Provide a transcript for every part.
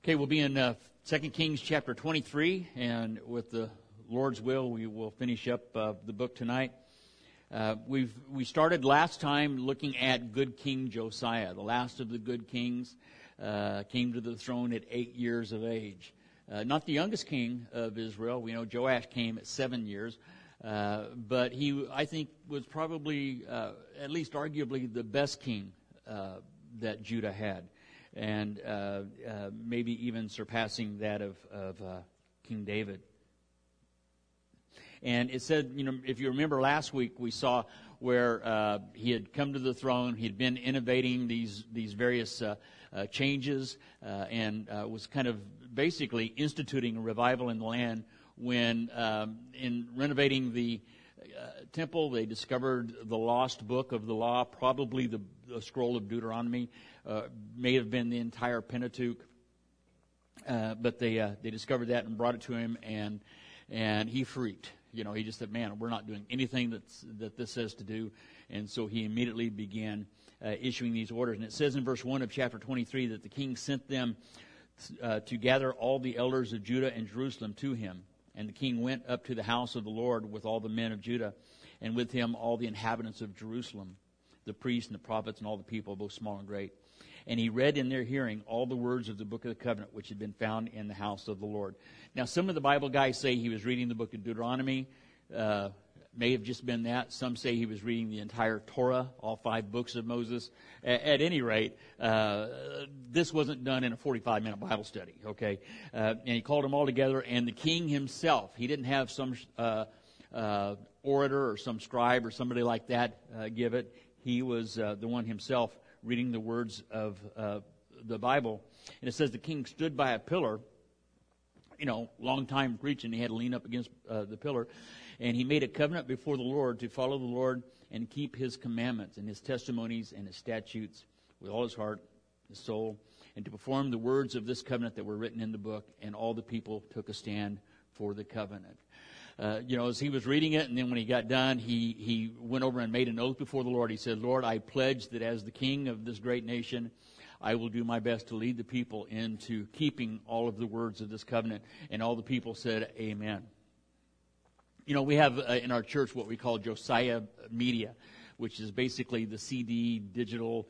Okay, we'll be in 2 Kings chapter 23, and with the Lord's will, we will finish up the book tonight. We started last time looking at good King Josiah, the last of the good kings, came to the throne at 8 years of age. Not the youngest king of Israel. We know Joash came at 7 years, but he, I think, was probably, at least arguably, the best king that Judah had. And maybe even surpassing that of King David. And it said, if you remember last week, we saw where he had come to the throne, he'd been innovating these various changes, and was kind of basically instituting a revival in the land when, in renovating the temple, they discovered the lost book of the law, probably the scroll of Deuteronomy. May have been the entire Pentateuch, but they discovered that and brought it to him, and he freaked. He just said, "Man, we're not doing anything that this says to do," and so he immediately began issuing these orders. And it says in verse 1 of chapter 23 that the king sent them to gather all the elders of Judah and Jerusalem to him. And the king went up to the house of the Lord with all the men of Judah, and with him all the inhabitants of Jerusalem, the priests and the prophets and all the people, both small and great. And he read in their hearing all the words of the book of the covenant, which had been found in the house of the Lord. Now, some of the Bible guys say he was reading the book of Deuteronomy. May have just been that. Some say he was reading the entire Torah, all 5 books of Moses. At any rate, this wasn't done in a 45-minute Bible study, okay? And he called them all together, and the king himself, he didn't have some orator or some scribe or somebody like that give it. He was the one himself reading the words of the Bible. And it says the king stood by a pillar, long time preaching. He had to lean up against the pillar. And he made a covenant before the Lord to follow the Lord and keep his commandments and his testimonies and his statutes with all his heart, his soul, and to perform the words of this covenant that were written in the book. And all the people took a stand for the covenant. As he was reading it, and then when he got done, he went over and made an oath before the Lord. He said, "Lord, I pledge that as the king of this great nation, I will do my best to lead the people into keeping all of the words of this covenant." And all the people said, "Amen." We have in our church what we call Josiah Media, which is basically the CD, digital,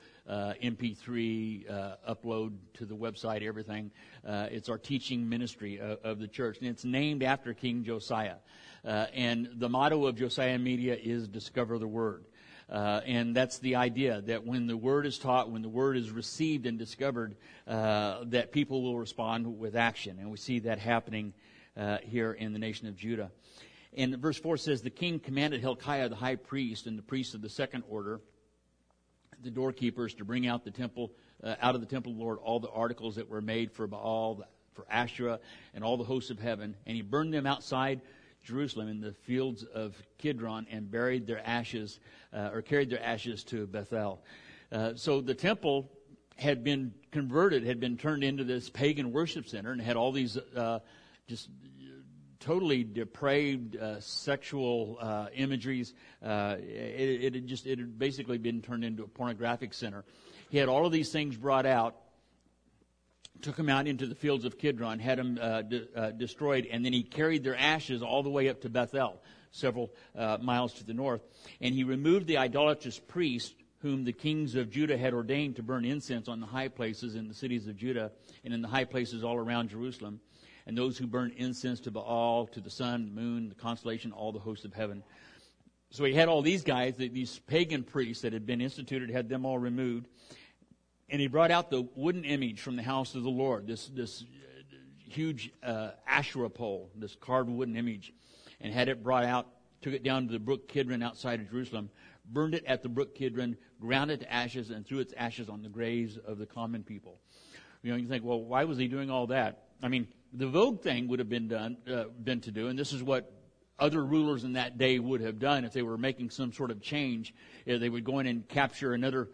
MP3, upload to the website, everything. It's our teaching ministry of the church, and it's named after King Josiah. And the motto of Josiah Media is Discover the Word. And that's the idea, that when the Word is taught, when the Word is received and discovered, that people will respond with action. And we see that happening here in the nation of Judah. And verse 4 says, the king commanded Hilkiah the high priest and the priests of the second order, the doorkeepers, to bring out the temple, out of the temple of the Lord, all the articles that were made for Baal, for Asherah, and all the hosts of heaven. And he burned them outside Jerusalem in the fields of Kidron and buried their ashes, or carried their ashes to Bethel. So the temple had been converted, had been turned into this pagan worship center, and had all these just totally depraved sexual imageries. It had basically been turned into a pornographic center. He had all of these things brought out, took them out into the fields of Kidron, had them destroyed, and then he carried their ashes all the way up to Bethel, several miles to the north. And he removed the idolatrous priests whom the kings of Judah had ordained to burn incense on the high places in the cities of Judah and in the high places all around Jerusalem, and those who burned incense to Baal, to the sun, the moon, the constellation, all the hosts of heaven. So he had all these guys, these pagan priests that had been instituted, had them all removed. And he brought out the wooden image from the house of the Lord, this huge Asherah pole, this carved wooden image, and had it brought out, took it down to the brook Kidron outside of Jerusalem, burned it at the brook Kidron, ground it to ashes, and threw its ashes on the graves of the common people. You think, well, why was he doing all that? I mean, the vogue thing would have been to do, and this is what other rulers in that day would have done if they were making some sort of change. They would go in and capture another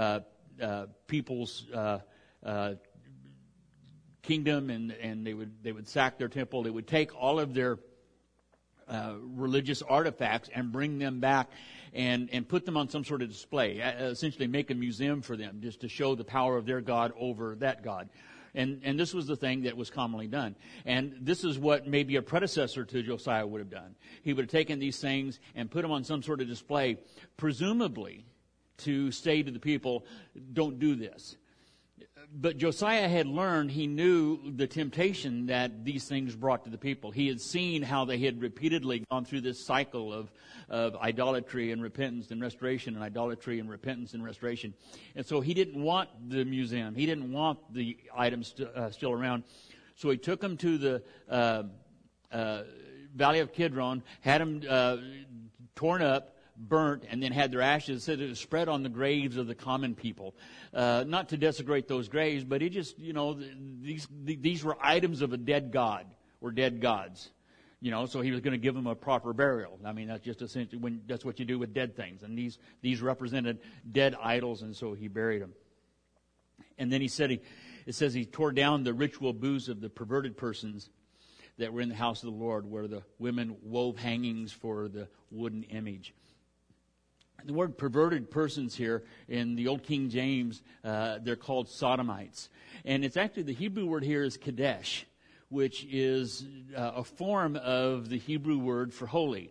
people's kingdom, and they would sack their temple. They would take all of their religious artifacts and bring them back and put them on some sort of display, essentially make a museum for them, just to show the power of their God over that God. And this was the thing that was commonly done. And this is what maybe a predecessor to Josiah would have done. He would have taken these things and put them on some sort of display, presumably to say to the people, don't do this. But Josiah had learned, he knew the temptation that these things brought to the people. He had seen how they had repeatedly gone through this cycle of idolatry and repentance and restoration, and idolatry and repentance and restoration. And so he didn't want the museum. He didn't want the items still around. So he took them to the Valley of Kidron, had them torn up, burnt, and then had their ashes said it was spread on the graves of the common people. Not to desecrate those graves, but he just, these were items of a dead god or dead gods. So he was going to give them a proper burial. I mean, that's just essentially that's what you do with dead things. And these represented dead idols, and so he buried them. And then it says he tore down the ritual booths of the perverted persons that were in the house of the Lord, where the women wove hangings for the wooden image. The word perverted persons here in the Old King James, they're called sodomites. And it's actually, the Hebrew word here is kadesh, which is a form of the Hebrew word for holy.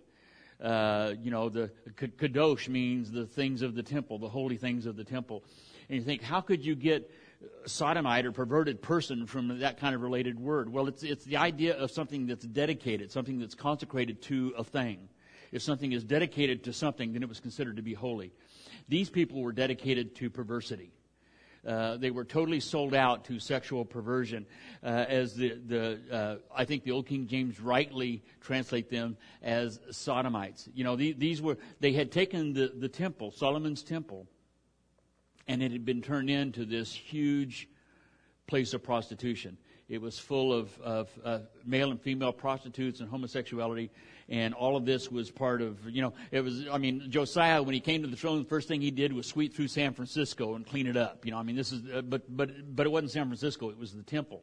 The kadosh means the things of the temple, the holy things of the temple. And you think, how could you get sodomite or perverted person from that kind of related word? Well, it's the idea of something that's dedicated, something that's consecrated to a thing. If something is dedicated to something, then it was considered to be holy. These people were dedicated to perversity. They were totally sold out to sexual perversion, as I think the Old King James rightly translate them as sodomites. They had taken the temple, Solomon's temple, and it had been turned into this huge place of prostitution. It was full of male and female prostitutes and homosexuality, and all of this was part of, Josiah, when he came to the throne, the first thing he did was sweep through San Francisco and clean it up. But it wasn't San Francisco, it was the temple.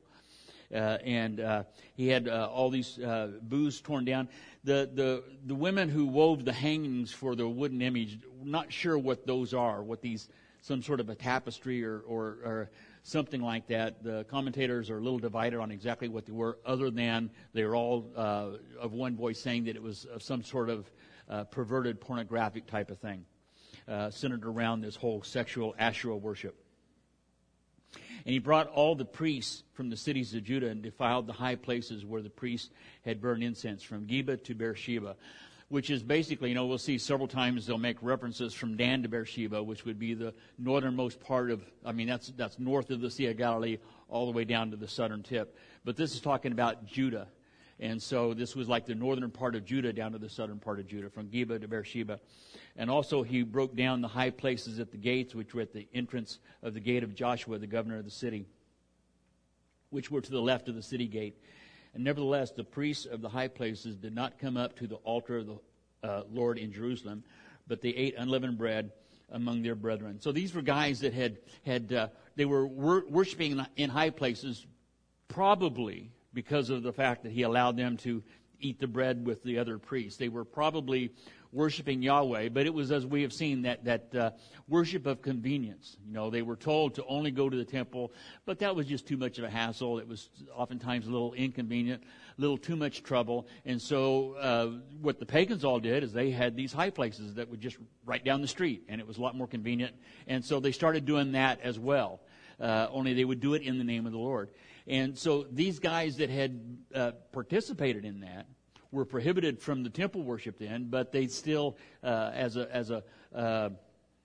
And he had all these booths torn down. The women who wove the hangings for the wooden image, not sure what those are, some sort of a tapestry or something like that. The commentators are a little divided on exactly what they were, other than they were all of one voice saying that it was some sort of perverted pornographic type of thing, centered around this whole sexual Asherah worship. And he brought all the priests from the cities of Judah and defiled the high places where the priests had burned incense, from Geba to Beersheba, which is basically, we'll see several times they'll make references from Dan to Beersheba, which would be the northernmost part of, that's north of the Sea of Galilee all the way down to the southern tip. But this is talking about Judah. And so this was like the northern part of Judah down to the southern part of Judah, from Geba to Beersheba. And also he broke down the high places at the gates, which were at the entrance of the gate of Joshua, the governor of the city, which were to the left of the city gate. And nevertheless, the priests of the high places did not come up to the altar of the Lord in Jerusalem, but they ate unleavened bread among their brethren. So these were guys that they were worshiping in high places, probably because of the fact that he allowed them to eat the bread with the other priests. They were probably worshiping Yahweh, but it was, as we have seen, that worship of convenience. They were told to only go to the temple, but that was just too much of a hassle. It was oftentimes a little inconvenient, a little too much trouble. And so what the pagans all did is they had these high places that were just right down the street, and it was a lot more convenient. And so they started doing that as well, only they would do it in the name of the Lord. And so these guys that had participated in that were prohibited from the temple worship then, but they still, just a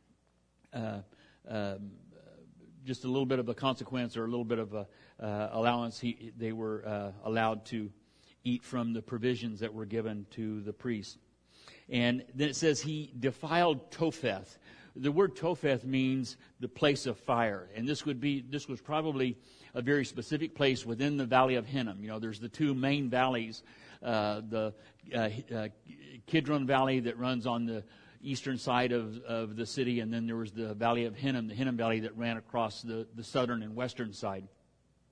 little bit of a consequence or a little bit of a allowance, they were allowed to eat from the provisions that were given to the priests. And then it says he defiled Topheth. The word Topheth means the place of fire, and this was probably a very specific place within the Valley of Hinnom. There's the two main valleys, the Kidron Valley that runs on the eastern side of the city, and then there was the Valley of Hinnom, the Hinnom Valley that ran across the southern and western side.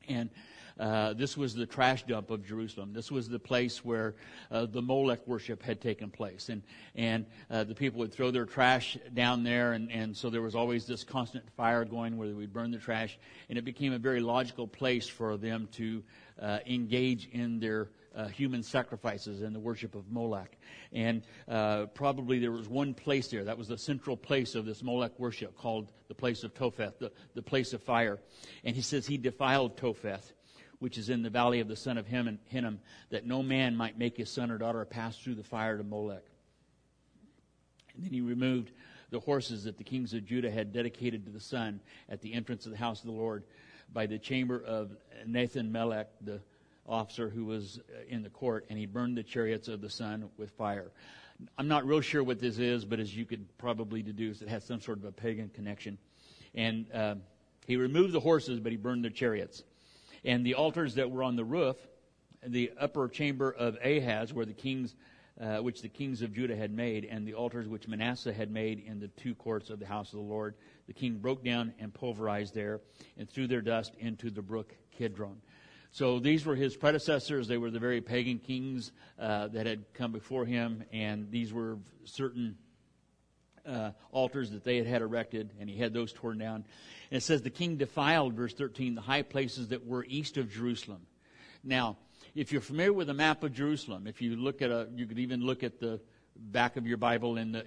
And this was the trash dump of Jerusalem. This was the place where the Molech worship had taken place. And the people would throw their trash down there, and so there was always this constant fire going where they would burn the trash. And it became a very logical place for them to engage in their human sacrifices and the worship of Molech. And probably there was one place there. That was the central place of this Molech worship called the place of Topheth, the place of fire. And he says he defiled Topheth, which is in the valley of the son of Hinnom, that no man might make his son or daughter pass through the fire to Molech. And then he removed the horses that the kings of Judah had dedicated to the sun at the entrance of the house of the Lord by the chamber of Nathan-Melech, the officer who was in the court, and he burned the chariots of the sun with fire. I'm not real sure what this is, but as you could probably deduce, it has some sort of a pagan connection. And he removed the horses, but he burned their chariots. And the altars that were on the roof, the upper chamber of Ahaz, where the kings, which the kings of Judah had made, and the altars which Manasseh had made in the two courts of the house of the Lord, the king broke down and pulverized there, and threw their dust into the brook Kidron. So these were his predecessors. They were the very pagan kings that had come before him, and these were certain altars that they had erected, and he had those torn down. And it says the king defiled, verse 13, the high places that were east of Jerusalem. Now, if you're familiar with a map of Jerusalem, if you look at you could even look at the back of your Bible in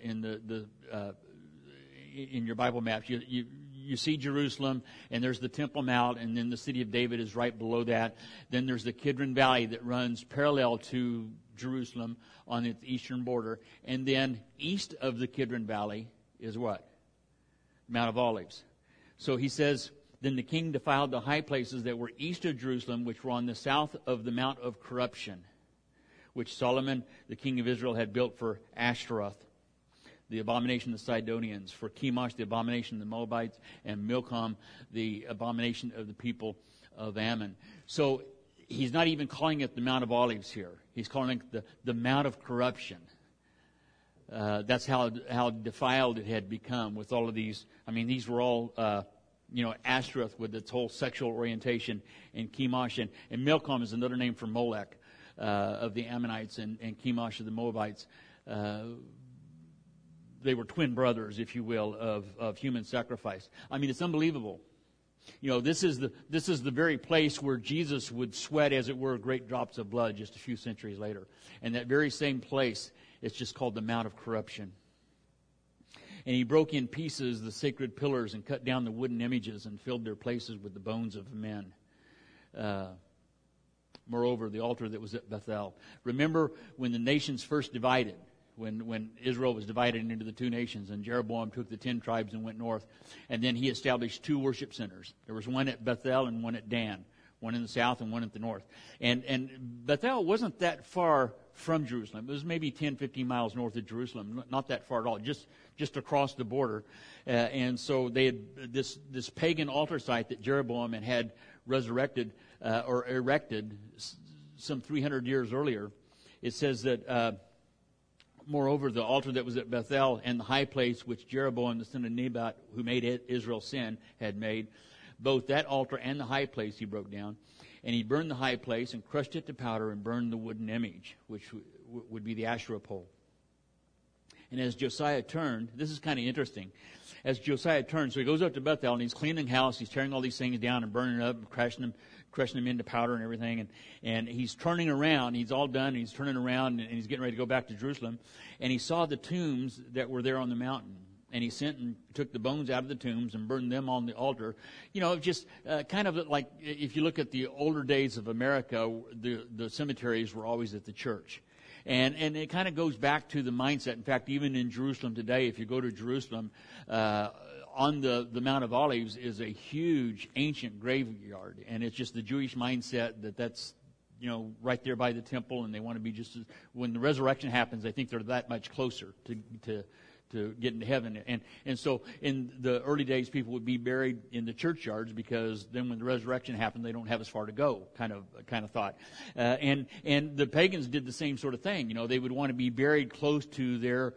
your Bible maps. You see Jerusalem, and there's the Temple Mount, and then the city of David is right below that. Then there's the Kidron Valley that runs parallel to Jerusalem on its eastern border. And then east of the Kidron Valley is what? Mount of Olives. So he says, then the king defiled the high places that were east of Jerusalem, which were on the south of the Mount of Corruption, which Solomon, the king of Israel, had built for Ashtaroth, the abomination of the Sidonians, for Chemosh, the abomination of the Moabites, and Milcom, the abomination of the people of Ammon. So he's not even calling it the Mount of Olives here. He's calling it the Mount of Corruption. That's how defiled it had become with all of these. I mean, these were all, Ashtaroth with its whole sexual orientation, and Chemosh, and Milcom is another name for Molech of the Ammonites, and Chemosh of the Moabites. They were twin brothers, if you will, of human sacrifice. I mean, it's unbelievable. This is the very place where Jesus would sweat, as it were, great drops of blood just a few centuries later. And that very same place, it's just called the Mount of Corruption. And he broke in pieces the sacred pillars and cut down the wooden images and filled their places with the bones of men. Moreover, the altar that was at Bethel. Remember when the nations first divided, when Israel was divided into the two nations, and Jeroboam took the 10 tribes and went north, and then he established 2 worship centers. There was one at Bethel and one at Dan, one in the south and one at the north. And Bethel wasn't that far from Jerusalem. It was maybe 10, 15 miles north of Jerusalem, not that far at all, just across the border. And so they had this pagan altar site that Jeroboam had resurrected or erected some 300 years earlier. It says that moreover, the altar that was at Bethel and the high place which Jeroboam the son of Nebat, who made Israel sin, had made, both that altar and the high place he broke down. And he burned the high place and crushed it to powder and burned the wooden image, which would be the Asherah pole. And as Josiah turned, this is kind of interesting. As Josiah turned, so he goes up to Bethel and he's cleaning the house. He's tearing all these things down and burning it up and crushing them into powder and everything. And he's turning around. He's all done. And he's turning around and he's getting ready to go back to Jerusalem. And he saw the tombs that were there on the mountain. And he sent and took the bones out of the tombs and burned them on the altar. Just kind of like if you look at the older days of America, the cemeteries were always at the church. And it kind of goes back to the mindset. In fact, even in Jerusalem today, if you go to Jerusalem, on the Mount of Olives is a huge ancient graveyard. And it's just the Jewish mindset that's right there by the temple, and they want to be when the resurrection happens, they think they're that much closer to get into heaven. And so in the early days, people would be buried in the churchyards, because then when the resurrection happened, they don't have as far to go, kind of thought. And the pagans did the same sort of thing. They would want to be buried close to their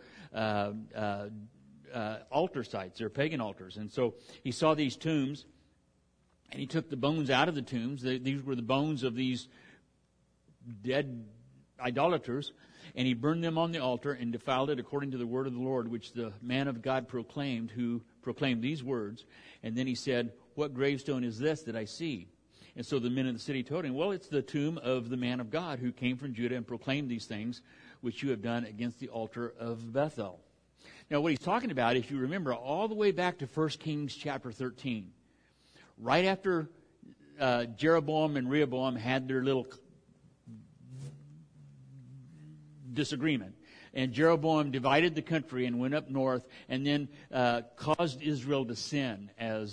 altar sites, their pagan altars. And so he saw these tombs, And he took the bones out of the tombs. These were the bones of these dead idolaters. And he burned them on the altar and defiled it according to the word of the Lord, which the man of God proclaimed, who proclaimed these words. And then he said, "What gravestone is this that I see?" And so the men of the city told him, "Well, it's the tomb of the man of God who came from Judah and proclaimed these things, which you have done against the altar of Bethel." Now, what he's talking about, if you remember, all the way back to 1 Kings chapter 13, right after Jeroboam and Rehoboam had their little disagreement, and Jeroboam divided the country and went up north, and then caused Israel to sin.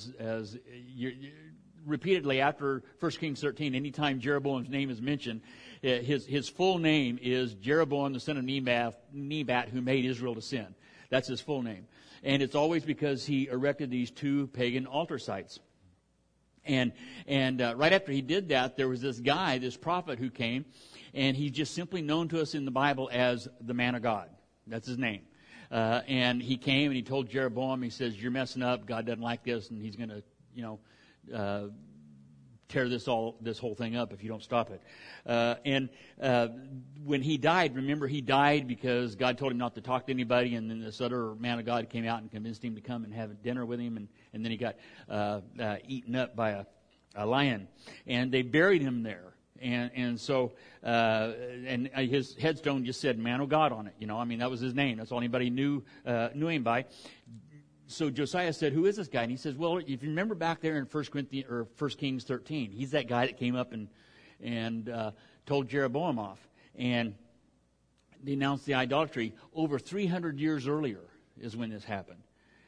Repeatedly after 1 Kings 13, anytime Jeroboam's name is mentioned, his full name is Jeroboam the son of Nebat, who made Israel to sin. That's his full name. And it's always because he erected these two pagan altar sites. And right after he did that, there was this guy, this prophet who came, and he's just simply known to us in the Bible as the man of God. That's his name. And he came and he told Jeroboam, he says, "You're messing up. God doesn't like this, and he's going to, tear this whole thing up if you don't stop it." And when he died, remember, he died because God told him not to talk to anybody, and then this other man of God came out and convinced him to come and have dinner with him, and then he got eaten up by a lion, and they buried him there. And so his headstone just said "Man of God" on it. That was his name. That's all anybody knew him by. So Josiah said, "Who is this guy?" And he says, "Well, if you remember back there in 1 Kings 13, he's that guy that came up and told Jeroboam off and denounced the idolatry. Over 300 years earlier is when this happened.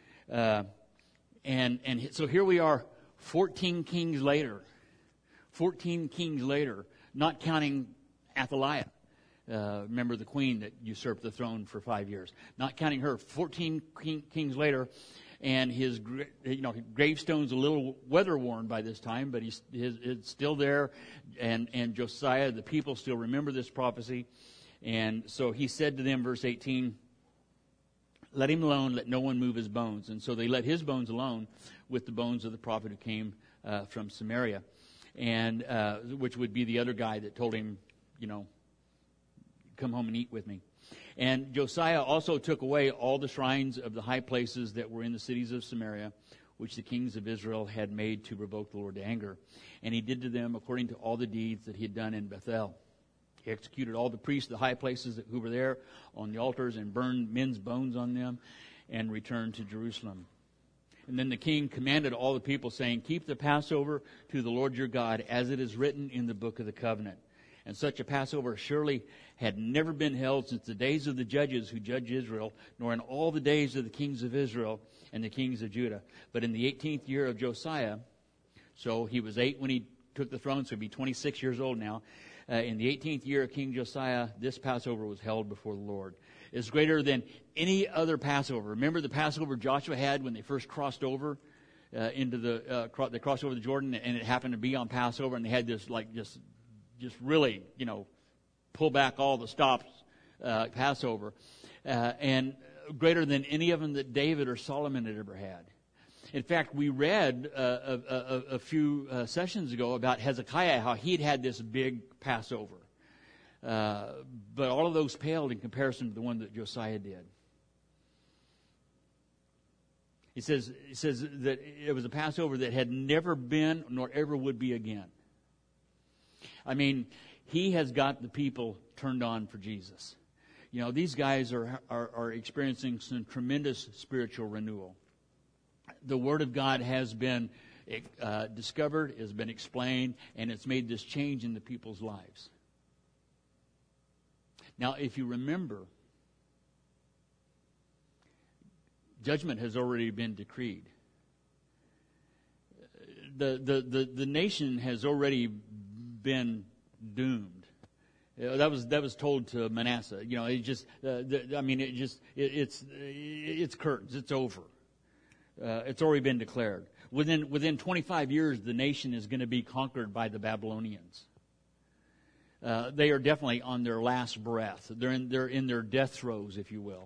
And so here we are, 14 kings later. 14 kings later, not counting Athaliah. Remember the queen that usurped the throne for 5 years. Not counting her, 14 kings later, and his gravestone's a little weather-worn by this time, but it's still there, and Josiah, the people still remember this prophecy. And so he said to them, verse 18, "Let him alone, let no one move his bones." And so they let his bones alone with the bones of the prophet who came from Samaria, and which would be the other guy that told him, "Come home and eat with me." And Josiah also took away all the shrines of the high places that were in the cities of Samaria, which the kings of Israel had made to provoke the Lord to anger. And he did to them according to all the deeds that he had done in Bethel. He executed all the priests of the high places who were there on the altars and burned men's bones on them and returned to Jerusalem. And then the king commanded all the people, saying, "Keep the Passover to the Lord your God, as it is written in the book of the covenant." And such a Passover surely had never been held since the days of the judges who judged Israel, nor in all the days of the kings of Israel and the kings of Judah. But in the 18th year of Josiah, so he was 8 when he took the throne, so he'd be 26 years old now. In the 18th year of King Josiah, this Passover was held before the Lord. It's greater than any other Passover. Remember the Passover Joshua had when they first crossed over they crossed over the Jordan, and it happened to be on Passover, and they had this just really, pull back all the stops Passover, and greater than any of them that David or Solomon had ever had. In fact, we read a few sessions ago about Hezekiah, how he'd had this big Passover. But all of those paled in comparison to the one that Josiah did. He says that it was a Passover that had never been nor ever would be again. I mean, he has got the people turned on for Jesus. These guys are experiencing some tremendous spiritual renewal. The Word of God has been discovered, has been explained, and it's made this change in the people's lives. Now, if you remember, judgment has already been decreed. The nation has already been doomed. That was told to Manasseh. It's curtains. It's over. It's already been declared. Within 25 years, the nation is going to be conquered by the Babylonians. They are definitely on their last breath. They're in their death throes, if you will.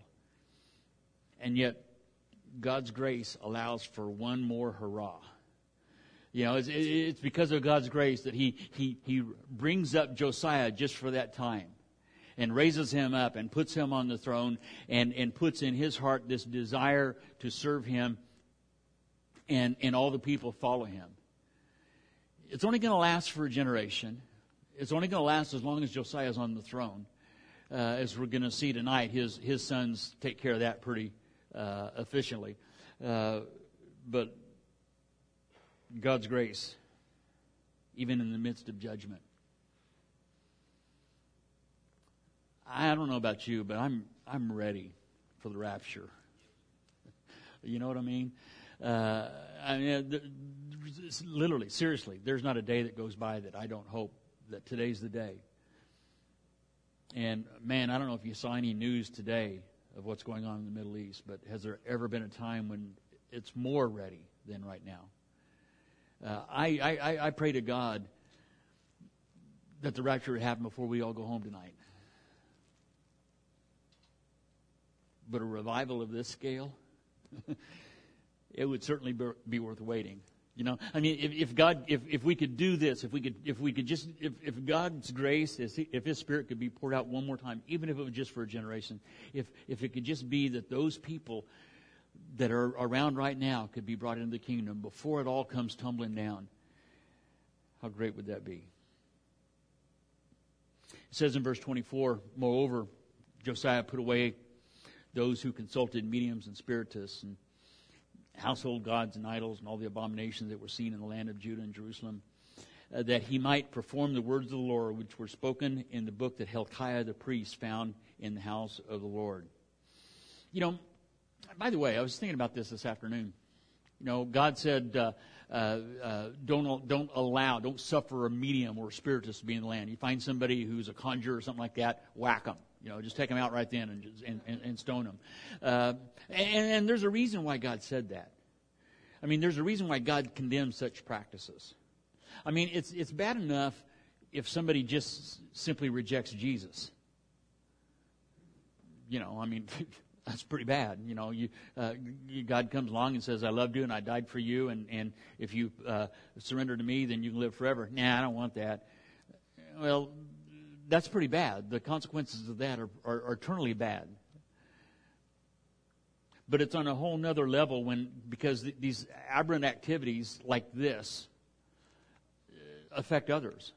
And yet, God's grace allows for one more hurrah. It's because of God's grace that He brings up Josiah just for that time, and raises him up and puts him on the throne, and puts in his heart this desire to serve Him, and all the people follow him. It's only going to last for a generation. It's only going to last as long as Josiah is on the throne. As we're going to see tonight, his sons take care of that pretty efficiently. But God's grace, even in the midst of judgment. I don't know about you, but I'm ready for the rapture. You know what I mean? Literally, seriously, there's not a day that goes by that I don't hope that today's the day. And man, I don't know if you saw any news today of what's going on in the Middle East, but has there ever been a time when it's more ready than right now? I pray to God that the rapture would happen before we all go home tonight. But a revival of this scale, it would certainly be worth waiting. If we could do this, if God's grace, if His Spirit could be poured out one more time, even if it was just for a generation, if it could just be that those people that are around right now could be brought into the kingdom before it all comes tumbling down, how great would that be? It says in verse 24, moreover, Josiah put away those who consulted mediums and spiritists and household gods and idols and all the abominations that were seen in the land of Judah and Jerusalem, that he might perform the words of the Lord, which were spoken in the book that Hilkiah the priest found in the house of the Lord. By the way, I was thinking about this afternoon. God said, don't suffer a medium or a spiritist to be in the land. You find somebody who's a conjurer or something like that, whack them. Just take them out right then and stone them. And there's a reason why God said that. There's a reason why God condemns such practices. It's bad enough if somebody just simply rejects Jesus. That's pretty bad. God comes along and says, I loved you and I died for you, and if you surrender to me, then you can live forever. Nah, I don't want that. Well, that's pretty bad. The consequences of that are eternally bad. But it's on a whole nother level because these aberrant activities like this affect others.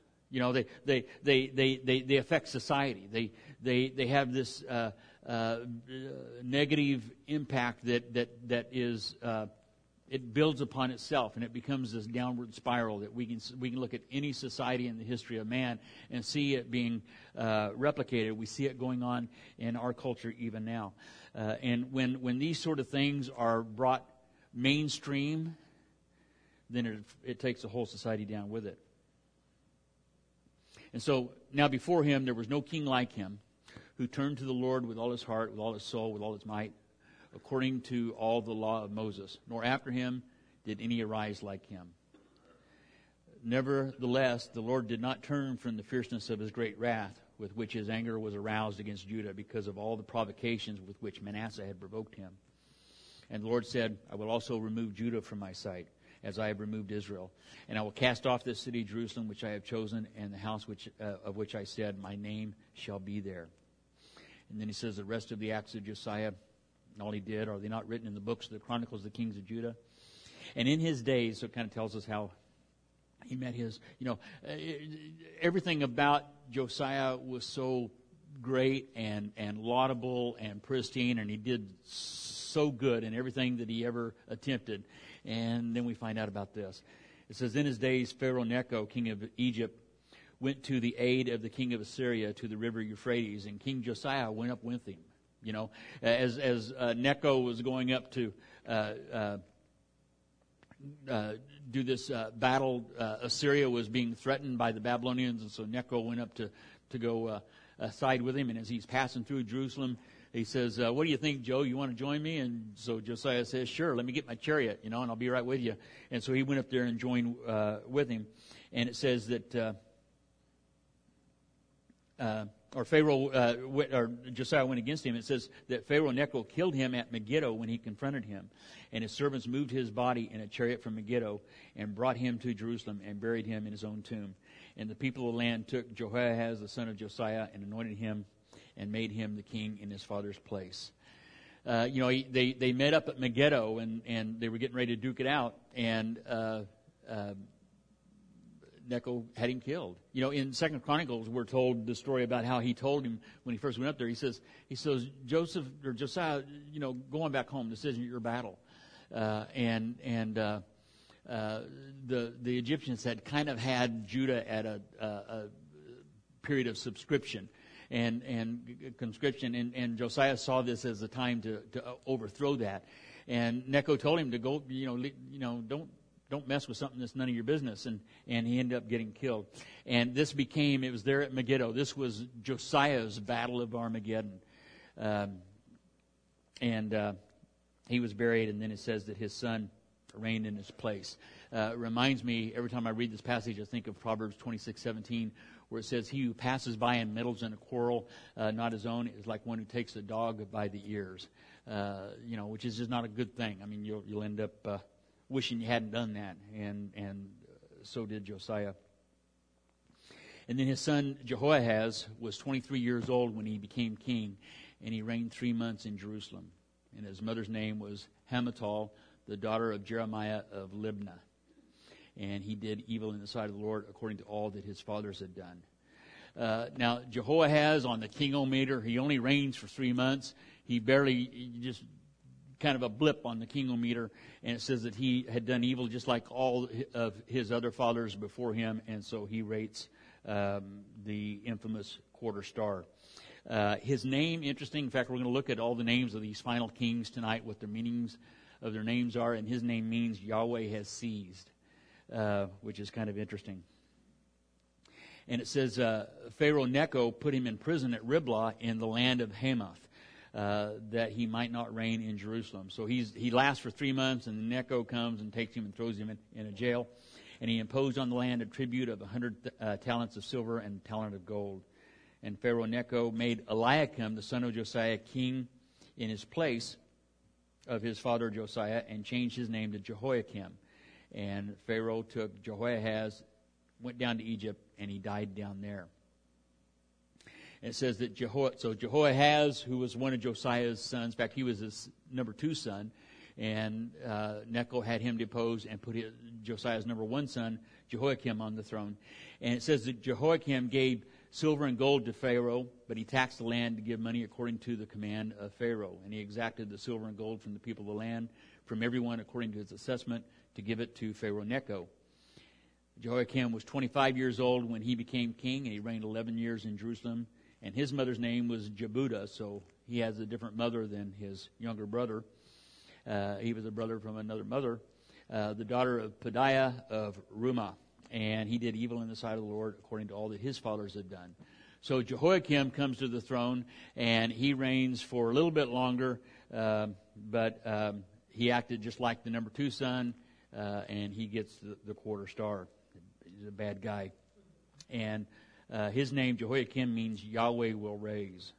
They affect society. They have this negative impact that is it builds upon itself, and it becomes this downward spiral that we can look at any society in the history of man and see it being replicated. We see it going on in our culture even now. And when these sort of things are brought mainstream, then it takes the whole society down with it. And so now before him there was no king like him, who turned to the Lord with all his heart, with all his soul, with all his might, according to all the law of Moses. Nor after him did any arise like him. Nevertheless, the Lord did not turn from the fierceness of His great wrath, with which His anger was aroused against Judah, because of all the provocations with which Manasseh had provoked him. And the Lord said, I will also remove Judah from my sight, as I have removed Israel. And I will cast off this city, Jerusalem, which I have chosen, and the house of which I said, my name shall be there. And then he says, the rest of the acts of Josiah, and all he did, are they not written in the books of the Chronicles of the kings of Judah? And in his days, so it kind of tells us how he met his, everything about Josiah was so great and laudable and pristine, and he did so good in everything that he ever attempted. And then we find out about this. It says, in his days, Pharaoh Necho, king of Egypt, went to the aid of the king of Assyria to the river Euphrates, and King Josiah went up with him. As Necho was going up to do this battle, Assyria was being threatened by the Babylonians, and so Necho went up to go side with him. And as he's passing through Jerusalem, he says, what do you think, Joe? You want to join me? And so Josiah says, sure, let me get my chariot, and I'll be right with you. And so he went up there and joined with him. And it says that Josiah went against him. It says that Pharaoh Necho killed him at Megiddo when he confronted him. And his servants moved his body in a chariot from Megiddo and brought him to Jerusalem and buried him in his own tomb. And the people of the land took Jehoahaz, the son of Josiah, and anointed him and made him the king in his father's place. They met up at Megiddo, and they were getting ready to duke it out, and Necho had him killed. In 2 Chronicles, we're told the story about how he told him when he first went up there. He says, Josiah, going back home, this isn't your battle. The Egyptians had kind of had Judah at a period of subscription and conscription, and Josiah saw this as a time to overthrow that. And Necho told him to go, don't mess with something that's none of your business, and he ended up getting killed. And it was there at Megiddo. This was Josiah's battle of Armageddon. He was buried, and then it says that his son reigned in his place. It reminds me, every time I read this passage, I think of Proverbs 26:17, where it says, "He who passes by and meddles in a quarrel not his own is like one who takes a dog by the ears," which is just not a good thing. I mean, you'll end up wishing you hadn't done that, and so did Josiah. And then his son Jehoahaz was 23 years old when he became king, and he reigned 3 months in Jerusalem. And his mother's name was Hamutal, the daughter of Jeremiah of Libnah. And he did evil in the sight of the Lord according to all that his fathers had done. Now, Jehoahaz on the king-o-meter, he only reigns for 3 months. He just kind of a blip on the king-o-meter, and it says that he had done evil just like all of his other fathers before him, and so he rates the infamous quarter star. His name, interesting. In fact, we're going to look at all the names of these final kings tonight, what the meanings of their names are, and his name means Yahweh has seized, which is kind of interesting. And it says Pharaoh Necho put him in prison at Riblah in the land of Hamath, that he might not reign in Jerusalem. So he lasts for 3 months, and Necho comes and takes him and throws him in a jail. And he imposed on the land a tribute of 100 talents of silver and a talent of gold. And Pharaoh Necho made Eliakim, the son of Josiah, king in his place of his father Josiah, and changed his name to Jehoiakim. And Pharaoh took Jehoahaz, went down to Egypt, and he died down there. And it says that Jehoahaz, who was one of Josiah's sons, in fact, he was his number 2 son, and Necho had him deposed and put Josiah's number 1 son, Jehoiakim, on the throne. And it says that Jehoiakim gave silver and gold to Pharaoh, but he taxed the land to give money according to the command of Pharaoh. And he exacted the silver and gold from the people of the land, from everyone according to his assessment, to give it to Pharaoh Necho. Jehoiakim was 25 years old when he became king, and he reigned 11 years in Jerusalem. And his mother's name was Jebudah, so he has a different mother than his younger brother. He was a brother from another mother, the daughter of Pedaiah of Rumah. And he did evil in the sight of the Lord according to all that his fathers had done. So Jehoiakim comes to the throne, and he reigns for a little bit longer, but he acted just like the number 2 son, and he gets the quarter star. He's a bad guy. And his name, Jehoiakim, means Yahweh will raise.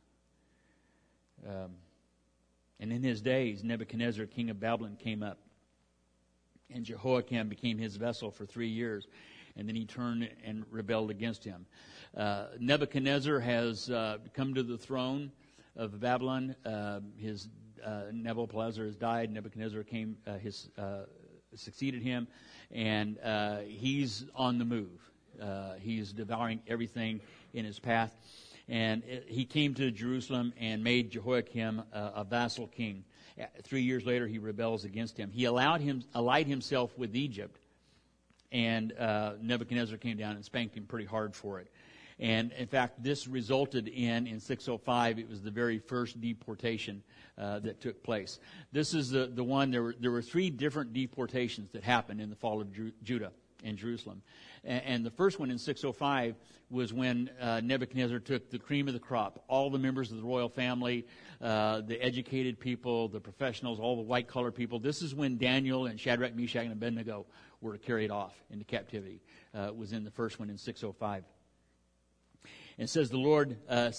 And in his days, Nebuchadnezzar, king of Babylon, came up, and Jehoiakim became his vessel for 3 years. And then he turned and rebelled against him. Nebuchadnezzar has come to the throne of Babylon. Nebuchadnezzar has died. Nebuchadnezzar succeeded him, and he's on the move. He's devouring everything in his path. And he came to Jerusalem and made Jehoiakim a vassal king. 3 years later, he rebels against him. He allied himself with Egypt. And Nebuchadnezzar came down and spanked him pretty hard for it. And in fact, this resulted in 605, it was the very first deportation that took place. This is the one, there were 3 different deportations that happened in the fall of Judah and Jerusalem. And the first one in 605 was when Nebuchadnezzar took the cream of the crop, all the members of the royal family, the educated people, the professionals, all the white-collar people. This is when Daniel and Shadrach, Meshach, and Abednego were carried off into captivity. It was in the first one in 605. And it says the Lord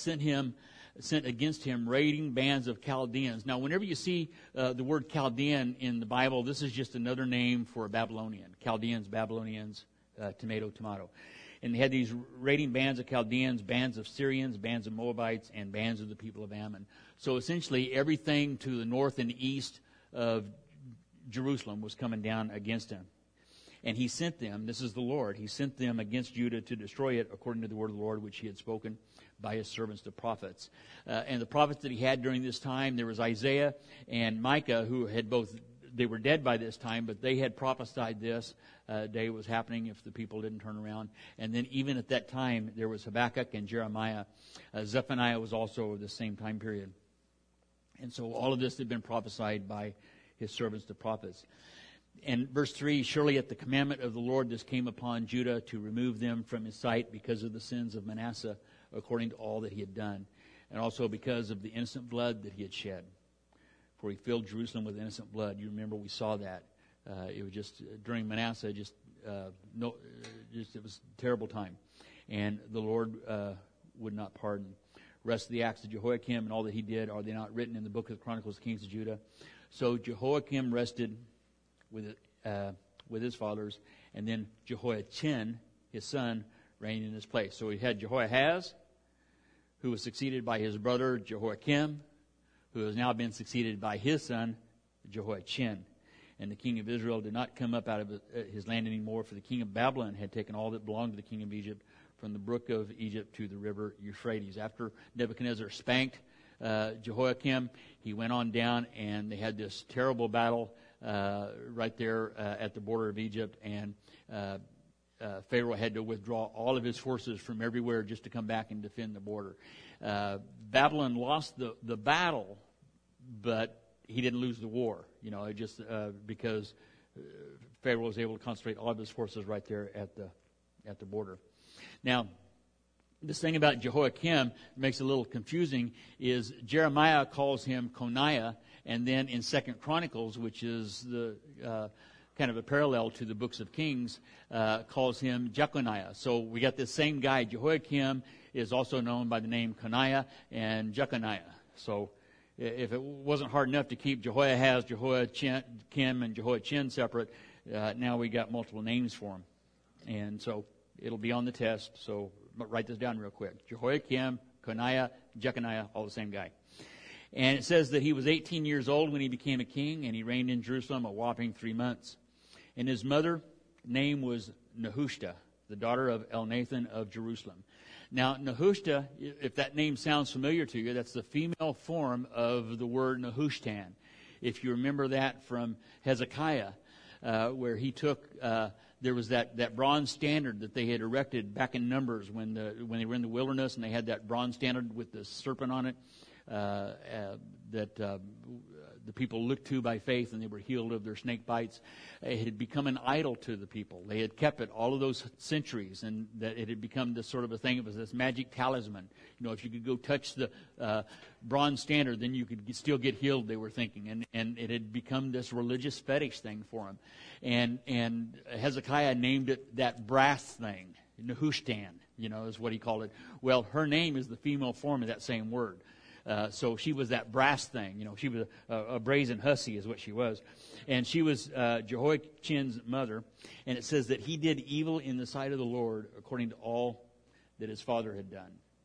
sent against him raiding bands of Chaldeans. Now, whenever you see the word Chaldean in the Bible, this is just another name for a Babylonian. Chaldeans, Babylonians, tomato. And they had these raiding bands of Chaldeans, bands of Syrians, bands of Moabites, and bands of the people of Ammon. So essentially everything to the north and east of Jerusalem was coming down against him. And he sent them, this is the Lord, he sent them against Judah to destroy it according to the word of the Lord which he had spoken by his servants the prophets. And the prophets that he had during this time, there was Isaiah and Micah, who had both, they were dead by this time, but they had prophesied this day was happening if the people didn't turn around. And then even at that time, there was Habakkuk and Jeremiah. Zephaniah was also of the same time period. And so all of this had been prophesied by his servants, the prophets. And verse 3, surely at the commandment of the Lord this came upon Judah to remove them from his sight because of the sins of Manasseh, according to all that he had done, and also because of the innocent blood that he had shed. For he filled Jerusalem with innocent blood. You remember we saw that. It was just during Manasseh, it was a terrible time. And the Lord would not pardon. The rest of the acts of Jehoiakim and all that he did, are they not written in the book of the Chronicles of Kings of Judah? So Jehoiakim rested with his fathers, and then Jehoiachin, his son, reigned in his place. So we had Jehoahaz, who was succeeded by his brother Jehoiakim, who has now been succeeded by his son Jehoiachin. And the king of Israel did not come up out of his land anymore, for the king of Babylon had taken all that belonged to the king of Egypt, from the brook of Egypt to the river Euphrates. After Nebuchadnezzar spanked Jehoiakim, he went on down, and they had this terrible battle right there at the border of Egypt, and Pharaoh had to withdraw all of his forces from everywhere just to come back and defend the border. Babylon lost the battle, but he didn't lose the war. It just because Pharaoh was able to concentrate all of his forces right there at the border. Now, this thing about Jehoiakim makes it a little confusing is Jeremiah calls him Coniah, and then in 2 Chronicles, which is the kind of a parallel to the books of Kings, calls him Jeconiah. So we got this same guy. Jehoiakim is also known by the name Coniah and Jeconiah. So if it wasn't hard enough to keep Jehoahaz, Jehoiakim, and Jehoiachin separate, now we got multiple names for them. And so it'll be on the test, so write this down real quick. Jehoiakim, Coniah, Jeconiah, all the same guy. And it says that he was 18 years old when he became a king, and he reigned in Jerusalem a whopping 3 months. And his mother name was Nehushta, the daughter of Elnathan of Jerusalem. Now, Nehushta, if that name sounds familiar to you, that's the female form of the word Nehushtan. If you remember that from Hezekiah, where he took, there was that bronze standard that they had erected back in Numbers when they were in the wilderness, and they had that bronze standard with the serpent on it that the people looked to by faith, and they were healed of their snake bites. It had become an idol to the people. They had kept it all of those centuries, and that it had become this sort of a thing. It was this magic talisman. If you could go touch the bronze standard, then you could still get healed, they were thinking. And it had become this religious fetish thing for them. And Hezekiah named it that brass thing, Nehushtan, is what he called it. Well, her name is the female form of that same word. So she was that brass thing. She was a brazen hussy is what she was. And she was Jehoiachin's mother. And it says that he did evil in the sight of the Lord according to all that his father had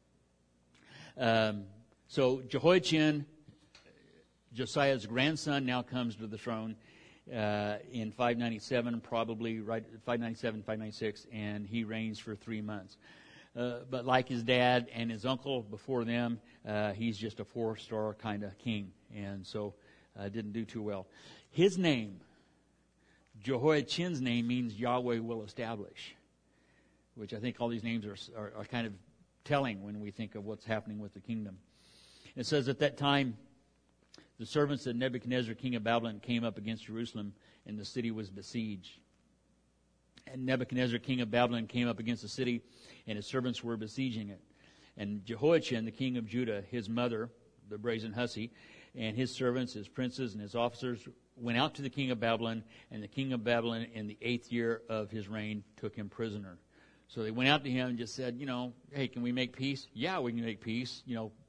done. So Jehoiachin, Josiah's grandson, now comes to the throne in 597, probably right 597, 596, and he reigns for 3 months. But like his dad and his uncle before them, he's just a 4-star kind of king. And so didn't do too well. His name, Jehoiachin's name, means Yahweh will establish, which I think all these names are kind of telling when we think of what's happening with the kingdom. It says at that time, the servants of Nebuchadnezzar, king of Babylon, came up against Jerusalem, and the city was besieged. And Nebuchadnezzar, king of Babylon, came up against the city, and his servants were besieging it. And Jehoiachin, the king of Judah, his mother, the brazen hussy, and his servants, his princes, and his officers went out to the king of Babylon, and the king of Babylon, in the 8th year of his reign, took him prisoner. So they went out to him and just said, hey, can we make peace? Yeah, we can make peace.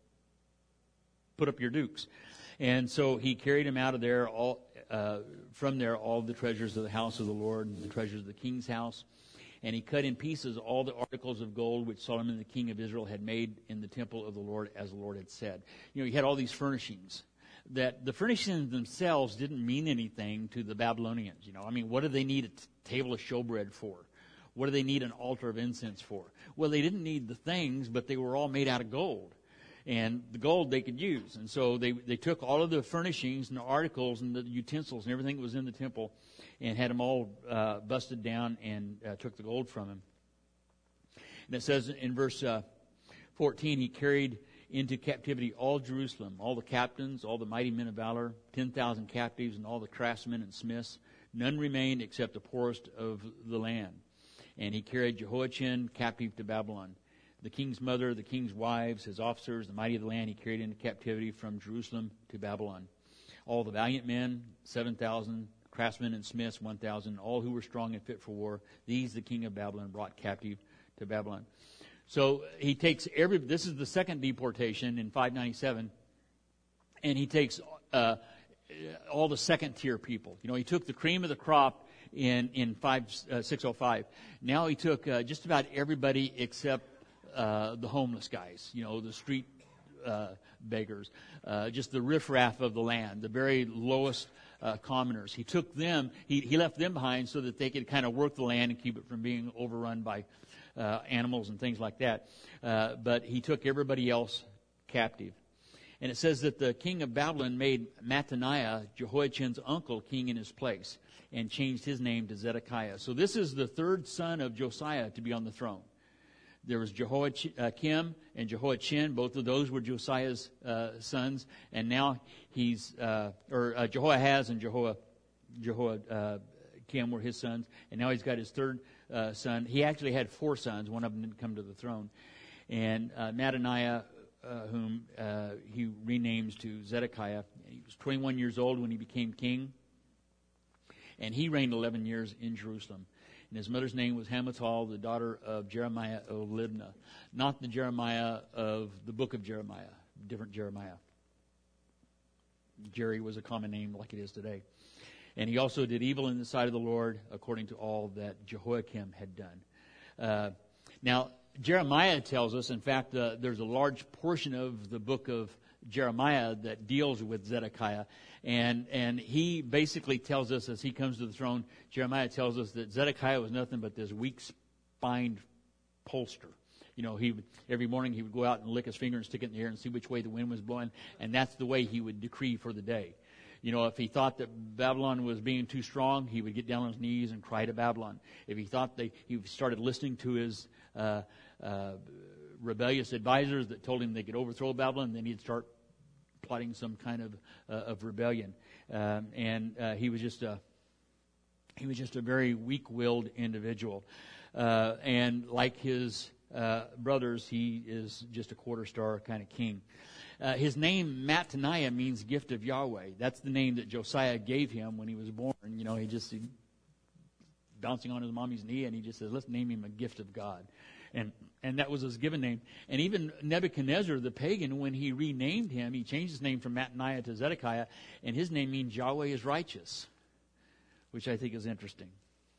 Put up your dukes. And so he carried him out of there, from there, all the treasures of the house of the Lord and the treasures of the king's house. And he cut in pieces all the articles of gold which Solomon the king of Israel had made in the temple of the Lord, as the Lord had said. He had all these furnishings. That the furnishings themselves didn't mean anything to the Babylonians. What do they need a table of showbread for? What do they need an altar of incense for? Well, they didn't need the things, but they were all made out of gold. And the gold they could use. And so they took all of the furnishings and the articles and the utensils and everything that was in the temple and had them all busted down and took the gold from him. And it says in verse 14, he carried into captivity all Jerusalem, all the captains, all the mighty men of valor, 10,000 captives, and all the craftsmen and smiths. None remained except the poorest of the land. And he carried Jehoiachin captive to Babylon. The king's mother, the king's wives, his officers, the mighty of the land, he carried into captivity from Jerusalem to Babylon. All the valiant men, 7,000, craftsmen and smiths, 1,000, all who were strong and fit for war, these the king of Babylon brought captive to Babylon. So he takes this is the second deportation in 597, and he takes all the second tier people. He took the cream of the crop in 605. Now he took just about everybody except the homeless guys, the street beggars, just the riffraff of the land, the very lowest commoners. He took them, he left them behind so that they could kind of work the land and keep it from being overrun by animals and things like that. But he took everybody else captive. And it says that the king of Babylon made Mattaniah, Jehoiachin's uncle, king in his place and changed his name to Zedekiah. So this is the third son of Josiah to be on the throne. There was Jehoiakim and Jehoiachin. Both of those were Josiah's sons. And now Jehoahaz and Jehoiakim were his sons. And now he's got his third son. He actually had four sons. One of them didn't come to the throne. And Mattaniah, whom he renames to Zedekiah. He was 21 years old when he became king. And he reigned 11 years in Jerusalem. And his mother's name was Hamutal, the daughter of Jeremiah of Libnah. Not the Jeremiah of the book of Jeremiah, different Jeremiah. Jerry was a common name like it is today. And he also did evil in the sight of the Lord, according to all that Jehoiakim had done. Now, Jeremiah tells us, in fact, there's a large portion of the book of Jeremiah that deals with Zedekiah. And he basically tells us, as he comes to the throne, Jeremiah tells us that Zedekiah was nothing but this weak-spined pollster. Every morning he would go out and lick his finger and stick it in the air and see which way the wind was blowing, and that's the way he would decree for the day. If he thought that Babylon was being too strong, he would get down on his knees and cry to Babylon. If he thought he started listening to his rebellious advisors that told him they could overthrow Babylon, then he'd start plotting some kind of rebellion. He was just a very weak-willed individual. And like his brothers, he is just a quarter-star kind of king. His name, Mattaniah, means gift of Yahweh. That's the name that Josiah gave him when he was born. He bouncing on his mommy's knee, and he just says, let's name him a gift of God. And that was his given name. And even Nebuchadnezzar, the pagan, when he renamed him, he changed his name from Mattaniah to Zedekiah, and his name means Yahweh is righteous, which I think is interesting.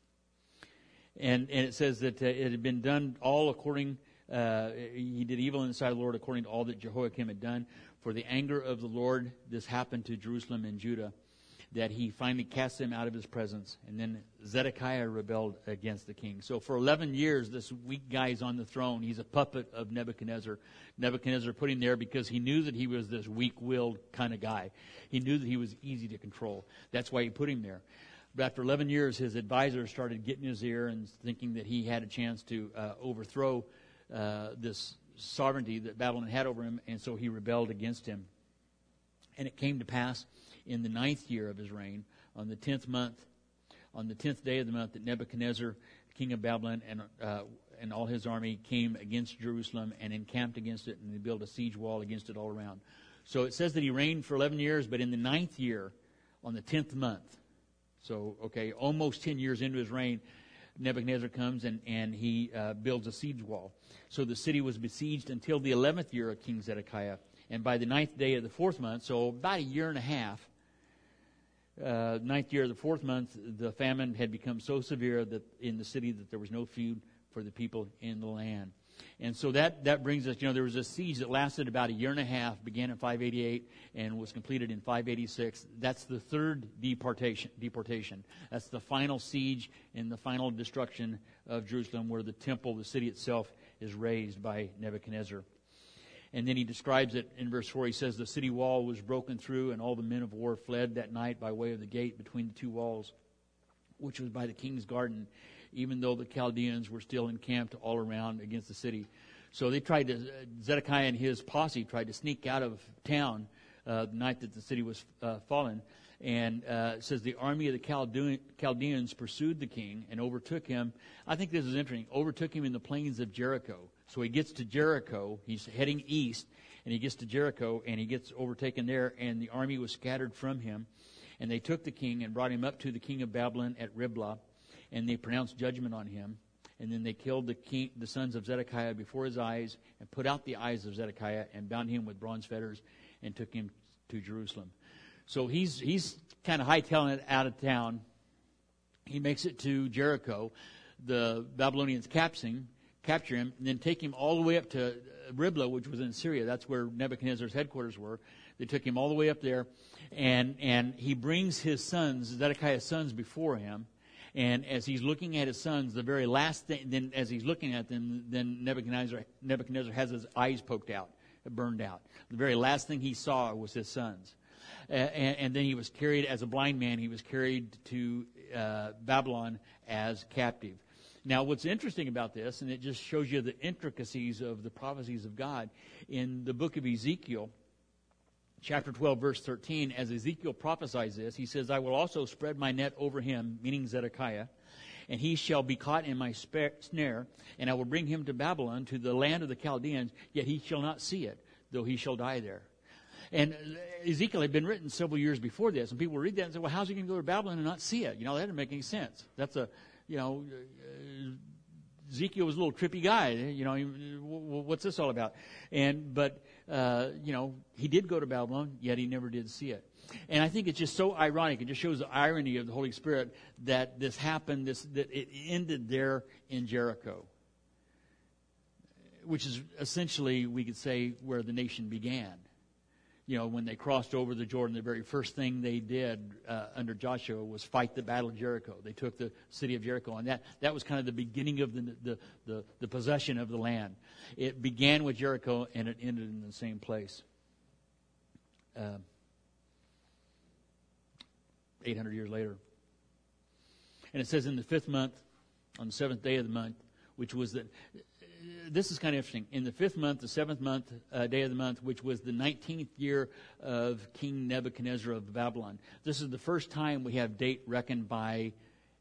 And it says that it had been done all according, he did evil in the sight of the Lord according to all that Jehoiakim had done. For the anger of the Lord, this happened to Jerusalem and Judah, that he finally cast them out of his presence. And then Zedekiah rebelled against the king. So for 11 years, this weak guy is on the throne. He's a puppet of Nebuchadnezzar. Nebuchadnezzar put him there because he knew that he was this weak-willed kind of guy. He knew that he was easy to control. That's why he put him there. But after 11 years, his advisors started getting his ear and thinking that he had a chance to overthrow this sovereignty that Babylon had over him, and so he rebelled against him. And it came to pass in the 9th year of his reign, on the 10th month, on the 10th day of the month, that Nebuchadnezzar, king of Babylon, and all his army came against Jerusalem and encamped against it, and they built a siege wall against it all around. So it says that he reigned for 11 years, but in the 9th year, on the 10th month, so, almost 10 years into his reign, Nebuchadnezzar comes and he builds a siege wall. So the city was besieged until the 11th year of King Zedekiah. And by the 9th day of the 4th month, so about a year and a half, 9th year of the 4th month, the famine had become so severe that in the city that there was no food for the people in the land. And so that brings us, there was a siege that lasted about a year and a half, began in 588 and was completed in 586. That's the third deportation. That's the final siege and the final destruction of Jerusalem, where the temple, the city itself, is razed by Nebuchadnezzar. And then he describes it in verse 4. He says, the city wall was broken through, and all the men of war fled that night by way of the gate between the two walls, which was by the king's garden, even though the Chaldeans were still encamped all around against the city. So they Zedekiah and his posse tried to sneak out of town the night that the city was fallen. And it says the army of the Chaldeans pursued the king and overtook him. I think this is interesting. Overtook him in the plains of Jericho. So he gets to Jericho. He's heading east, and he gets to Jericho, and he gets overtaken there, and the army was scattered from him. And they took the king and brought him up to the king of Babylon at Riblah, and they pronounced judgment on him. And then they killed the sons of Zedekiah before his eyes, and put out the eyes of Zedekiah, and bound him with bronze fetters, and took him to Jerusalem. So he's kind of hightailing it out of town. He makes it to Jericho. The Babylonians capture him, and then take him all the way up to Riblah, which was in Syria. That's where Nebuchadnezzar's headquarters were. They took him all the way up there, and he brings his sons, Zedekiah's sons, before him. And as he's looking at his sons, the very last thing, then as he's looking at them, then Nebuchadnezzar has his eyes poked out, burned out. The very last thing he saw was his sons. And then he was carried, as a blind man, he was carried to Babylon as captive. Now, what's interesting about this, and it just shows you the intricacies of the prophecies of God, in the book of Ezekiel, chapter 12, verse 13, as Ezekiel prophesies this, he says, I will also spread my net over him, meaning Zedekiah, and he shall be caught in my snare, and I will bring him to Babylon, to the land of the Chaldeans, yet he shall not see it, though he shall die there. And Ezekiel had been written several years before this, and people would read that and say, well, how's he going to go to Babylon and not see it? That doesn't make any sense. That's Ezekiel was a little trippy guy. What's this all about? But he did go to Babylon, yet he never did see it. And I think it's just so ironic. It just shows the irony of the Holy Spirit that this happened, that it ended there in Jericho, which is essentially, we could say, where the nation began. When they crossed over the Jordan, the very first thing they did under Joshua was fight the battle of Jericho. They took the city of Jericho, and that was kind of the beginning of the possession of the land. It began with Jericho, and it ended in the same place. 800 years later. And it says in the 5th month, on the 7th day of the month, which was this is kind of interesting. In the 5th month, the 7th month, day of the month, which was the 19th year of King Nebuchadnezzar of Babylon. This is the first time we have date reckoned by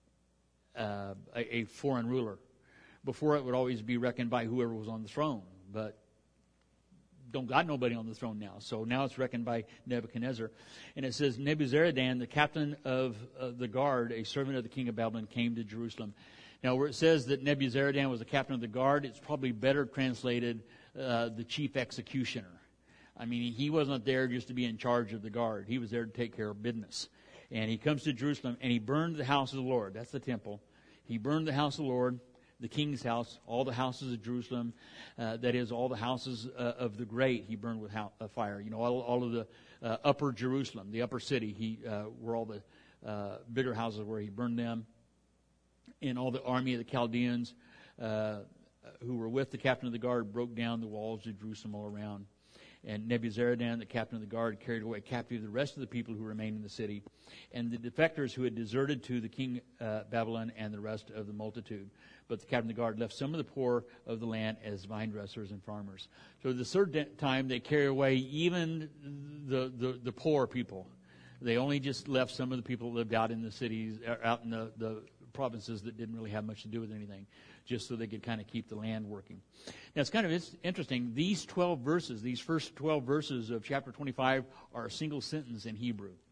a foreign ruler. Before, it would always be reckoned by whoever was on the throne. But don't got nobody on the throne now. So now it's reckoned by Nebuchadnezzar. And it says, Nebuzaradan, the captain of the guard, a servant of the king of Babylon, came to Jerusalem. Now, where it says that Nebuzaradan was the captain of the guard, it's probably better translated the chief executioner. I mean, he wasn't there just to be in charge of the guard. He was there to take care of business. And he comes to Jerusalem, and he burned the house of the Lord. That's the temple. He burned the house of the Lord, the king's house, all the houses of Jerusalem. That is, all the houses of the great he burned with fire. All of the upper Jerusalem, the upper city, were all the bigger houses where he burned them. And all the army of the Chaldeans who were with the captain of the guard broke down the walls of Jerusalem all around. And Nebuzaradan, the captain of the guard, carried away captive the rest of the people who remained in the city, and the defectors who had deserted to the king Babylon, and the rest of the multitude. But the captain of the guard left some of the poor of the land as vine dressers and farmers. So the third time they carry away even the poor people. They only just left some of the people that lived out in the cities, out in the provinces that didn't really have much to do with anything, just so they could kind of keep the land working. Now, it's kind of interesting. These 12 verses, these first 12 verses of chapter 25 are a single sentence in Hebrew.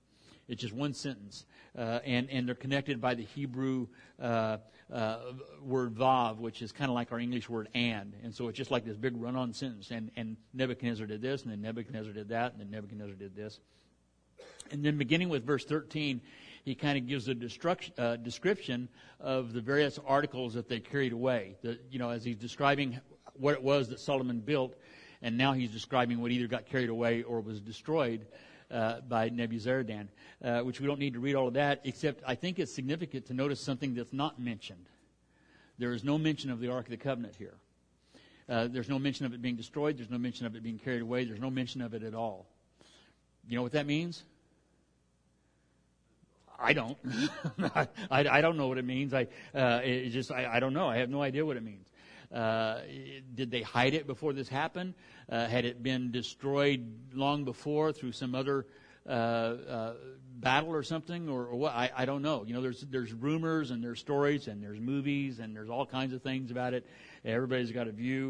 It's just one sentence. And they're connected by the Hebrew word vav, which is kind of like our English word and. And so it's just like this big run-on sentence. And Nebuchadnezzar did this, and then Nebuchadnezzar did that, and then Nebuchadnezzar did this. And then beginning with verse 13, he kind of gives a description of the various articles that they carried away. As he's describing what it was that Solomon built, and now he's describing what either got carried away or was destroyed by Nebuzaradan, which we don't need to read all of that, except I think it's significant to notice something that's not mentioned. There is no mention of the Ark of the Covenant here. There's no mention of it being destroyed. There's no mention of it being carried away. There's no mention of it at all. You know what that means? I don't. I don't know what it means. I don't know. I have no idea what it means. Did they hide it before this happened? Had it been destroyed long before through some other battle or something, or what? I don't know. There's rumors and there's stories and there's movies and there's all kinds of things about it. Everybody's got a view.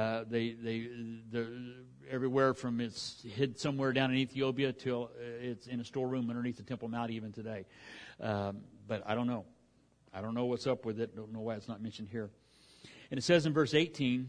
They're everywhere from it's hid somewhere down in Ethiopia till it's in a storeroom underneath the Temple Mount even today. But I don't know. I don't know what's up with it. Don't know why it's not mentioned here. And it says in verse 18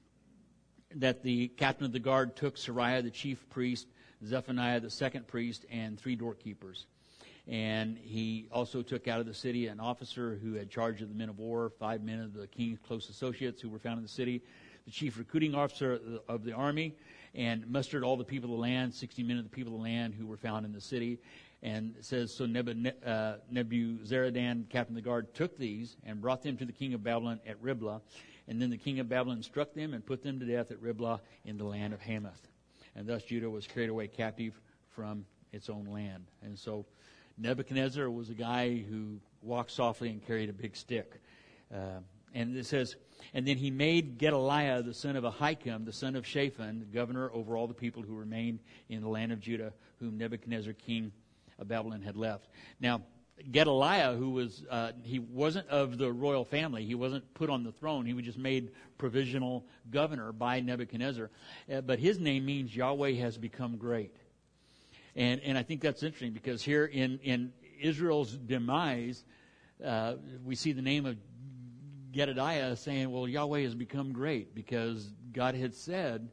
that the captain of the guard took Sariah, the chief priest, Zephaniah, the second priest, and 3 doorkeepers. And he also took out of the city an officer who had charge of the men of war, 5 men of the king's close associates who were found in the city, the chief recruiting officer of the army, and mustered all the people of the land, 60 men of the people of the land who were found in the city. And it says, so Nebuzaradan, captain of the guard, took these and brought them to the king of Babylon at Riblah. And then the king of Babylon struck them and put them to death at Riblah in the land of Hamath. And thus Judah was carried away captive from its own land. And so Nebuchadnezzar was a guy who walked softly and carried a big stick. And it says, and then he made Gedaliah, the son of Ahikam, the son of Shaphan, governor over all the people who remained in the land of Judah, whom Nebuchadnezzar, king of Babylon, had left. Now, Gedaliah, who was, he wasn't of the royal family. He wasn't put on the throne. He was just made provisional governor by Nebuchadnezzar. But his name means Yahweh has become great. And I think that's interesting because here in Israel's demise, we see the name of Gedaliah saying, well, Yahweh has become great because God had said,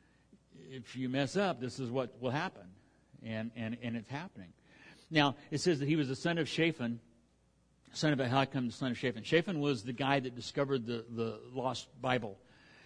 if you mess up, this is what will happen. And it's happening. Now, it says that he was the son of Shaphan, son of Ahikam, the son of Shaphan. Shaphan was the guy that discovered the lost Bible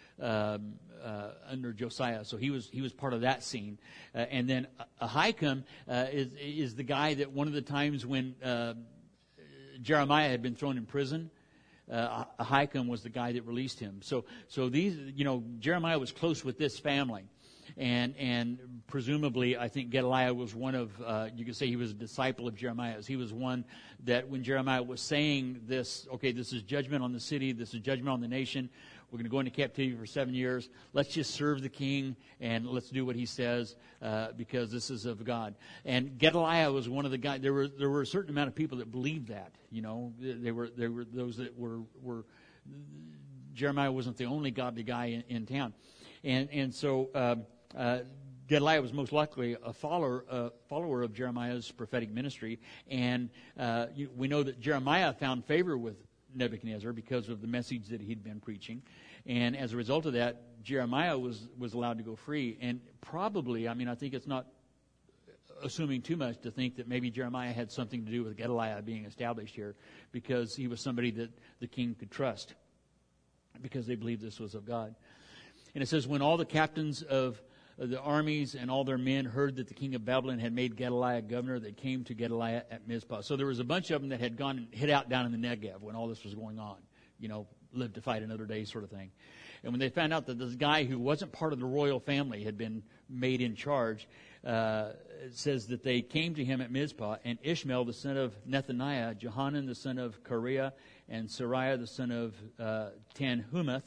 under Josiah. So he was part of that scene. And then Ahikam is the guy that one of the times when Jeremiah had been thrown in prison, Ahikam was the guy that released him. So these, Jeremiah was close with this family. And presumably, I think Gedaliah was one of, you could say he was a disciple of Jeremiah's. He was one that when Jeremiah was saying this, okay, this is judgment on the city, this is judgment on the nation, we're going to go into captivity for 7 years, let's just serve the king and let's do what he says because this is of God. And Gedaliah was one of the guys, there were a certain amount of people that believed that, there were those that were Jeremiah wasn't the only godly guy in town. And so Gedaliah was most likely a follower of Jeremiah's prophetic ministry. And we know that Jeremiah found favor with Nebuchadnezzar because of the message that he'd been preaching. And as a result of that, Jeremiah was allowed to go free. And probably, I think it's not assuming too much to think that maybe Jeremiah had something to do with Gedaliah being established here because he was somebody that the king could trust because they believed this was of God. And it says, when all the captains of the armies and all their men heard that the king of Babylon had made Gedaliah governor, they came to Gedaliah at Mizpah. So there was a bunch of them that had gone and hid out down in the Negev when all this was going on. Live to fight another day sort of thing. And when they found out that this guy who wasn't part of the royal family had been made in charge, it says that they came to him at Mizpah, and Ishmael, the son of Nethaniah, Johanan, the son of Kareah, and Sariah, the son of Tanhumeth,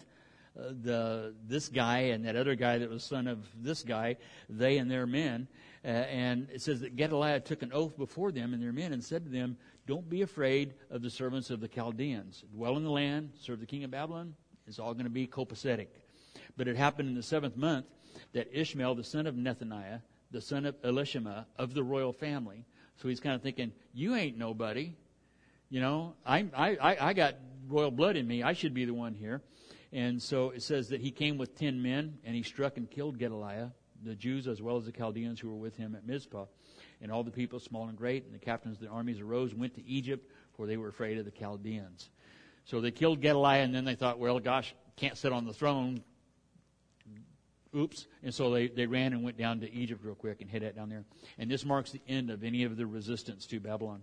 this guy and that other guy that was son of this guy, they and their men. And it says that Gedaliah took an oath before them and their men and said to them, don't be afraid of the servants of the Chaldeans. Dwell in the land, serve the king of Babylon. It's all going to be copacetic. But it happened in the 7th month that Ishmael, the son of Nethaniah, the son of Elishama of the royal family, So he's kind of thinking, you ain't nobody. You know, I got royal blood in me. I should be the one here. And so it says that he came with 10 men, and he struck and killed Gedaliah, the Jews as well as the Chaldeans who were with him at Mizpah. And all the people, small and great, and the captains of the armies arose and went to Egypt, for they were afraid of the Chaldeans. So they killed Gedaliah, and then they thought, well, gosh, can't sit on the throne. Oops. And so they ran and went down to Egypt real quick and hid that down there. And this marks the end of any of the resistance to Babylon.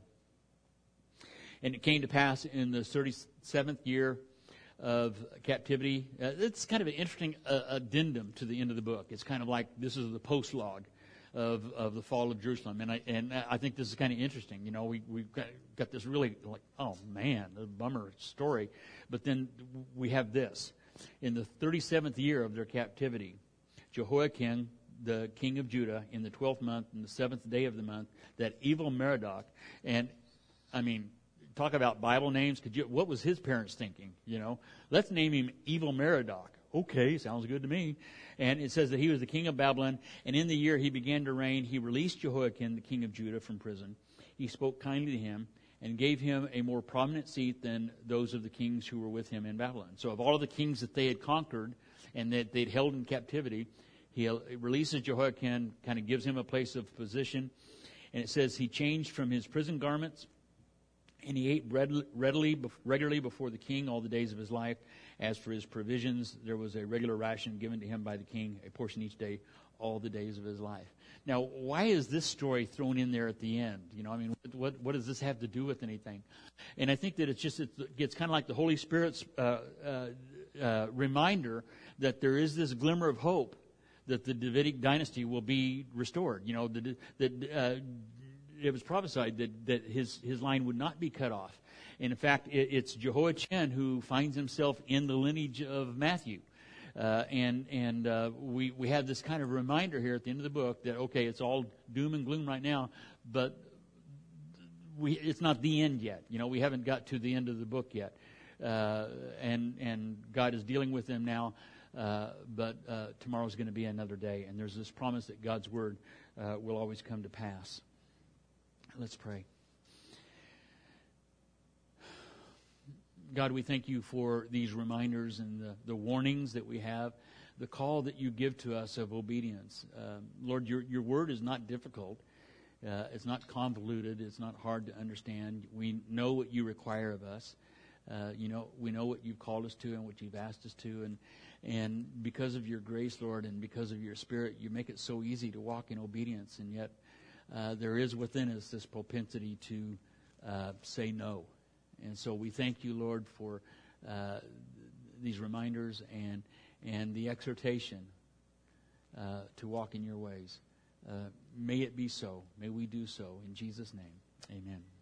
And it came to pass in the 37th year of captivity. It's kind of an interesting addendum to the end of the book. It's kind of like this is the post-log of the fall of Jerusalem. And I think this is kind of interesting. You know, we've got this really like, oh man, a bummer story. But then we have this. In the 37th year of their captivity, Jehoiakim, the king of Judah, in the 12th month, in the 7th day of the month, that evil Merodach, and I mean, talk about Bible names. What was his parents thinking? You know, let's name him Evil Merodach. Okay, sounds good to me. And it says that he was the king of Babylon, and in the year he began to reign, he released Jehoiakim, the king of Judah, from prison. He spoke kindly to him and gave him a more prominent seat than those of the kings who were with him in Babylon. So of all of the kings that they had conquered and that they'd held in captivity, he releases Jehoiakim, kind of gives him a place of position. And it says he changed from his prison garments, and he ate regularly before the king all the days of his life. As for his provisions, there was a regular ration given to him by the king, a portion each day, all the days of his life. Now, why is this story thrown in there at the end? You know, I mean, what does this have to do with anything? And I think that it's kind of like the Holy Spirit's reminder that there is this glimmer of hope that the Davidic dynasty will be restored. You know, that it was prophesied that his line would not be cut off. And in fact, it's Jehoiachin who finds himself in the lineage of Matthew. We have this kind of reminder here at the end of the book that, okay, it's all doom and gloom right now, but it's not the end yet. You know, we haven't got to the end of the book yet. And God is dealing with them now, but tomorrow's going to be another day. And there's this promise that God's word will always come to pass. Let's pray. God, we thank you for these reminders and the warnings that we have, the call that you give to us of obedience. Lord, your word is not difficult. It's not convoluted. It's not hard to understand. We know what you require of us. We know what you've called us to and what you've asked us to. And because of your grace, Lord, and because of your Spirit, you make it so easy to walk in obedience. And yet there is within us this propensity to say no. And so we thank you, Lord, for these reminders and the exhortation to walk in your ways. May it be so. May we do so. In Jesus' name, amen.